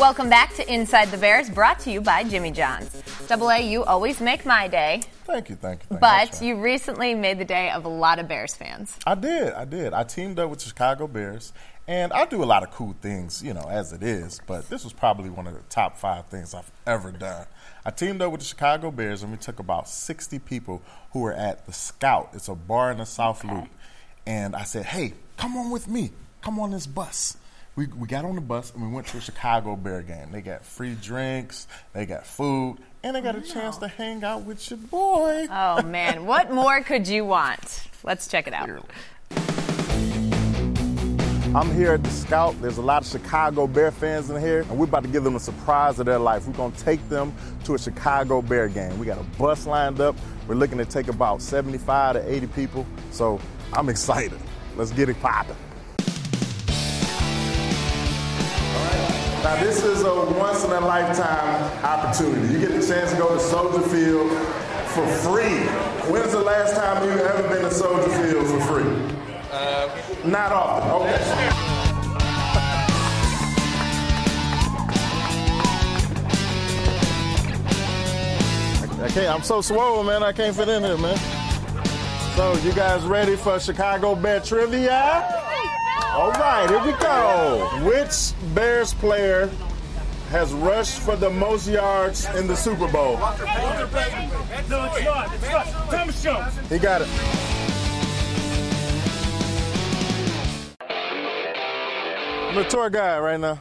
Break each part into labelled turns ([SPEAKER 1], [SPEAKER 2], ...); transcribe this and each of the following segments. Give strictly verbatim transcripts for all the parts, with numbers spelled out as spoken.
[SPEAKER 1] Welcome back to Inside the Bears, brought to you by Jimmy John's. Double A, you always make my day.
[SPEAKER 2] Thank you, thank you. Thank
[SPEAKER 1] but
[SPEAKER 2] you,
[SPEAKER 1] you recently made the day of a lot of Bears fans.
[SPEAKER 2] I did, I did. I teamed up with the Chicago Bears, and I do a lot of cool things, you know, as it is, but this was probably one of the top five things I've ever done. I teamed up with the Chicago Bears, and we took about sixty people who were at the Scout. It's a bar in the South
[SPEAKER 1] Okay.
[SPEAKER 2] Loop. And I said, hey, come on with me. Come on this bus. We we got on the bus, and we went to a Chicago Bear game. They got free drinks, they got food, and they got a chance to hang out with your boy.
[SPEAKER 1] Oh, man. What more could you want? Let's check it out.
[SPEAKER 2] I'm here at the Scout. There's a lot of Chicago Bear fans in here, and we're about to give them a surprise of their life. We're going to take them to a Chicago Bear game. We got a bus lined up. We're looking to take about seventy-five to eighty people, so I'm excited. Let's get it popping. Now, this is a once-in-a-lifetime opportunity. You get the chance to go to Soldier Field for free. When's the last time you've ever been to Soldier Field for free? Uh, Not often. Okay. I can't, I'm so swollen, man. I can't fit in here, man. So, you guys ready for Chicago Bear trivia? All right, here we go. Which Bears player has rushed for the most yards in the Super Bowl? He got it. I'm a tour guide right now.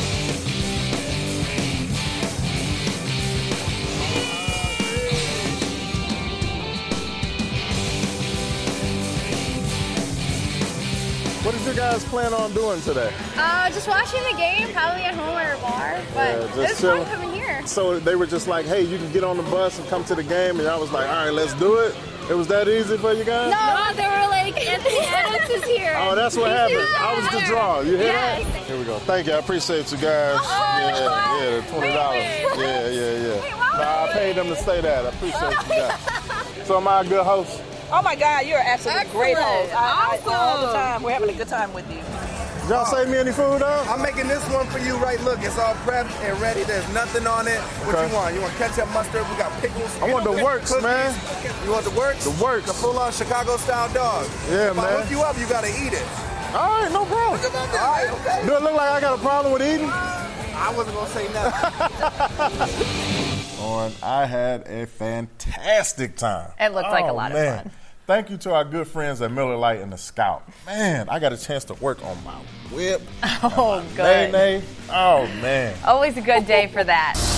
[SPEAKER 2] What did you guys plan on doing today?
[SPEAKER 3] Uh, just watching the game, probably at home or a bar, but
[SPEAKER 2] Yeah,
[SPEAKER 3] it
[SPEAKER 2] just
[SPEAKER 3] was
[SPEAKER 2] chilling.
[SPEAKER 3] fun coming here.
[SPEAKER 2] So they were just like, hey, you can get on the bus and come to the game, and I was like, all right, let's do it. It was that easy for you guys?
[SPEAKER 3] No, they were like, Anthony Adams is here.
[SPEAKER 2] Oh, that's what happened. I was the draw. You hear
[SPEAKER 3] Yes.
[SPEAKER 2] that? Here we go. Thank you. I appreciate you guys.
[SPEAKER 3] Oh,
[SPEAKER 2] yeah, yeah, the twenty dollars.
[SPEAKER 3] wait.
[SPEAKER 2] Yeah, yeah, yeah.
[SPEAKER 3] Wait, what?
[SPEAKER 2] Nah, I paid them to say that. I appreciate you guys. So am I a good host?
[SPEAKER 4] Oh my God, you're absolutely great
[SPEAKER 3] Excellent.
[SPEAKER 4] host. I, I, all the
[SPEAKER 3] Awesome.
[SPEAKER 4] time, we're having a good time with you.
[SPEAKER 2] Did y'all save me any food, though?
[SPEAKER 5] I'm making this one for you right. Look, it's all prepped and ready. There's nothing on it. What
[SPEAKER 2] Okay.
[SPEAKER 5] you want? You want ketchup, mustard? We got pickles.
[SPEAKER 2] I want the works,
[SPEAKER 5] cookies.
[SPEAKER 2] man.
[SPEAKER 5] You want the works?
[SPEAKER 2] The works.
[SPEAKER 5] The full-on Chicago-style dog.
[SPEAKER 2] Yeah,
[SPEAKER 5] if
[SPEAKER 2] man.
[SPEAKER 5] I hook you up, you gotta eat it.
[SPEAKER 2] All right, no problem.
[SPEAKER 5] Look at that. All right, okay.
[SPEAKER 2] Do it look like I got a problem with eating?
[SPEAKER 5] I wasn't gonna say nothing.
[SPEAKER 2] On, I had a fantastic time.
[SPEAKER 1] It looked like a
[SPEAKER 2] Oh,
[SPEAKER 1] lot of
[SPEAKER 2] man.
[SPEAKER 1] fun.
[SPEAKER 2] Thank you to our good friends at Miller Lite and the Scout. Man, I got a chance to work on my whip.
[SPEAKER 1] Oh,
[SPEAKER 2] and my
[SPEAKER 1] good.
[SPEAKER 2] nay-nay. Oh, man.
[SPEAKER 1] Always a good day for that.